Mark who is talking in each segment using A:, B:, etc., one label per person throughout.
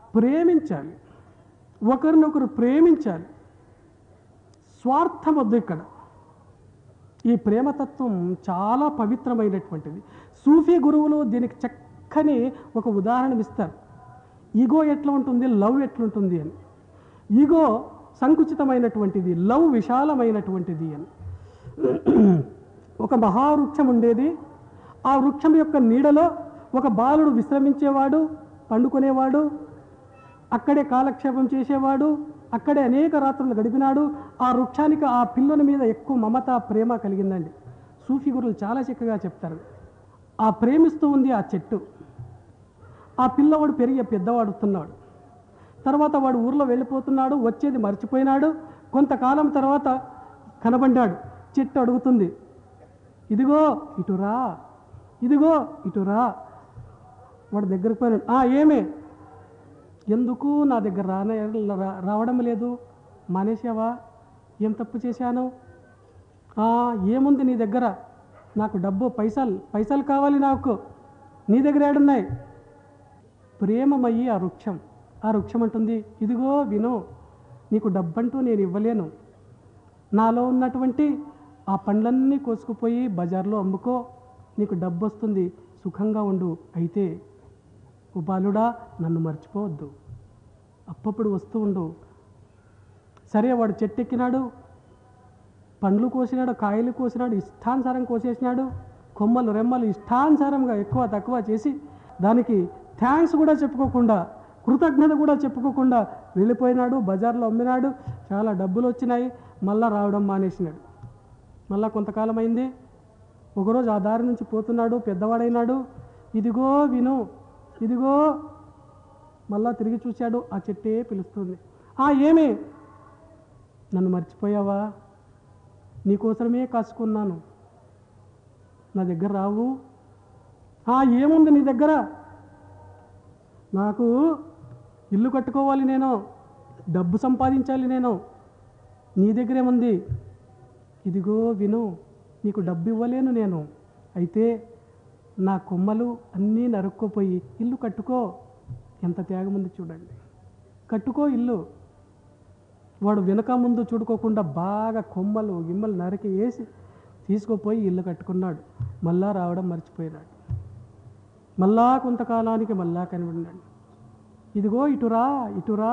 A: ప్రేమించాలి, ఒకరినొకరు ప్రేమించాలి. స్వార్థం వద్దు ఇక్కడ. ఈ ప్రేమతత్వం చాలా పవిత్రమైనటువంటిది. సూఫీ గురువులు దీనికి చక్కని ఒక ఉదాహరణ ఇస్తారు. ఈగో ఎట్లా ఉంటుంది, లవ్ ఎట్లుంటుంది అని. ఈగో సంకుచితమైనటువంటిది, లవ్ విశాలమైనటువంటిది అని. ఒక మహావృక్షం ఉండేది. ఆ వృక్షం యొక్క నీడలో ఒక బాలుడు విశ్రమించేవాడు, పండుకునేవాడు, అక్కడే కాలక్షేపం చేసేవాడు, అక్కడే అనేక రాత్రులు గడిపినాడు. ఆ వృక్షానికి ఆ పిల్లల మీద ఎక్కువ మమత, ప్రేమ కలిగిందండి. సూఫీ గురువులు చాలా చక్కగా చెప్తారు. ఆ ప్రేమిస్తూ ఉంది ఆ చెట్టు. ఆ పిల్లవాడు పెరిగి పెద్దవాడుతున్నాడు. తర్వాత వాడు ఊర్లో వెళ్ళిపోతున్నాడు, వచ్చేది మర్చిపోయినాడు. కొంతకాలం తర్వాత కనబడ్డాడు. చెట్టు అడుగుతుంది, ఇదిగో ఇటురా, ఇదిగో ఇటురా. వాడు దగ్గరకు పోయినాడు. ఏమే, ఎందుకు నా దగ్గర రావడం లేదు, మానేసావా? ఏం తప్పు చేశాను? ఏముంది నీ దగ్గర? నాకు డబ్బు, పైసలు కావాలి నాకు. నీ దగ్గర ఏడున్నాయి? ప్రేమమయ్యి ఆ వృక్షం అంటుంది, ఇదిగో విను, నీకు డబ్బంటూ నేను ఇవ్వలేను. నాలో ఉన్నటువంటి ఆ పండ్లన్నీ కోసుకుపోయి బజార్లో అమ్ముకో, నీకు డబ్బు వస్తుంది, సుఖంగా ఉండు. అయితే ఓ బాలుడా, నన్ను మర్చిపోవద్దు, అప్పప్పుడు వస్తూ ఉండు. సరే, వాడు చెట్టు ఎక్కినాడు, పండ్లు కోసినాడు, కాయలు కోసినాడు, ఇష్టానుసారం కోసేసినాడు. కొమ్మలు రెమ్మలు ఇష్టానుసారంగా ఎక్కువ తక్కువ చేసి దానికి థ్యాంక్స్ కూడా చెప్పుకోకుండా, కృతజ్ఞత కూడా చెప్పుకోకుండా వెళ్ళిపోయినాడు. బజార్లో అమ్మినాడు, చాలా డబ్బులు వచ్చినాయి. మళ్ళా రావడం మానేసినాడు. మళ్ళా కొంతకాలం అయింది. ఒకరోజు ఆ దారి నుంచి పోతున్నాడు, పెద్దవాడైనాడు. ఇదిగో విను, ఇదిగో. మళ్ళా తిరిగి చూశాడు, ఆ చెట్టే పిలుస్తుంది. ఏమి, నన్ను మర్చిపోయావా? నీకోసమే కాసుకున్నాను, నా దగ్గర రావు? ఏముంది నీ దగ్గర? నాకు ఇల్లు కట్టుకోవాలి, నేను డబ్బు సంపాదించాలి, నేను. నీ దగ్గరేముంది? ఇదిగో విను, నీకు డబ్బు ఇవ్వలేను నేను. అయితే నా కొమ్మలు అన్నీ నరుక్కోపోయి ఇల్లు కట్టుకో. ఎంత త్యాగం ఉంది చూడండి. కట్టుకో ఇల్లు. వాడు వెనక ముందు చూడుకోకుండా బాగా కొమ్మలు గిమ్మలు నరికి వేసి తీసుకుపోయి ఇల్లు కట్టుకున్నాడు. మళ్ళా రావడం మర్చిపోయినాడు. మళ్ళా కొంతకాలానికి మళ్ళా కనిపడినాడు. ఇదిగో ఇటురా, ఇటురా.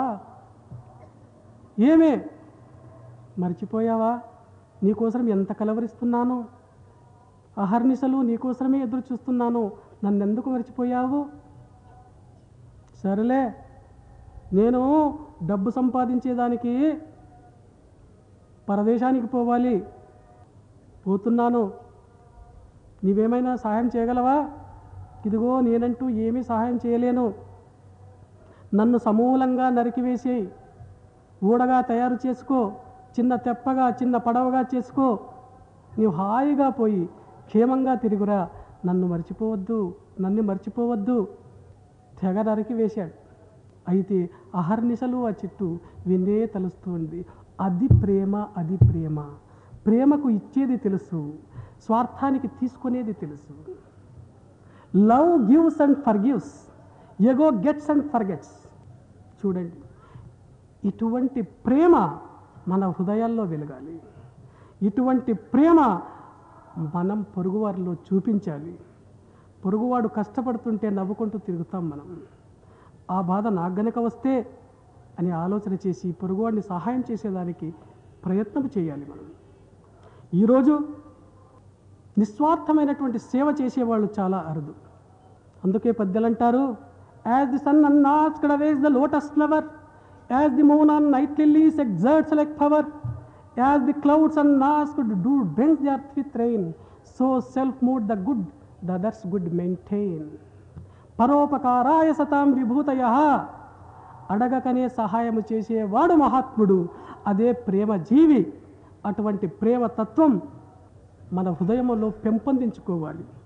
A: ఏమే, మర్చిపోయావా? నీకోసం ఎంత కలవరిస్తున్నాను, అహర్నిశలు నీకోసమే ఎదురు చూస్తున్నాను, నన్నెందుకు మర్చిపోయావు? సరేలే, నేను డబ్బు సంపాదించేదానికి పరదేశానికి పోవాలి, పోతున్నాను. నీవేమైనా సహాయం చేయగలవా? ఇదిగో నేనంటూ ఏమీ సహాయం చేయలేను. నన్ను సమూలంగా నరికివేసి ఊడగా తయారు చేసుకో, చిన్న తెప్పగా చిన్న పడవగా చేసుకో. నీవు హాయిగా పోయి క్షేమంగా తిరుగురా. నన్ను మర్చిపోవద్దు. తెగ నరికి వేశాడు. అయితే అహర్నిశలు ఆ చెట్టు వినే తలుస్తూ ఉంది. అది ప్రేమ. ప్రేమకు ఇచ్చేది తెలుసు, స్వార్థానికి తీసుకునేది తెలుసు. Love gives and forgives, ego gets and forgets. చూడండి, ఇటువంటి ప్రేమ మన హృదయాల్లో వెలగాలి. ఇటువంటి ప్రేమ మనం పొరుగువారిలో చూపించాలి. పొరుగువాడు కష్టపడుతుంటే నవ్వుకుంటూ తిరుగుతాం మనం. ఆ బాధ నాకు గనక వస్తే అని ఆలోచన చేసి పొరుగువాడిని సహాయం చేసేదానికి ప్రయత్నం చేయాలి మనం. ఈరోజు నిస్వార్థమైనటువంటి సేవ చేసేవాళ్ళు చాలా అరుదు. అందుకే పెద్దలు అంటారు, as the sun unasked awakes the lotus flower, as the moon on night lilies exerts like power, as the clouds unasked do drench the earth with rain, so self moved the good the others good maintain. పరోపకారాయ సతాం విభూతయః. అడగకనే సహాయము చేసేవాడు మహాత్ముడు, అదే ప్రేమ జీవి. అటువంటి ప్రేమ తత్వం మన హృదయంలో పెంపొందించుకోవాలి.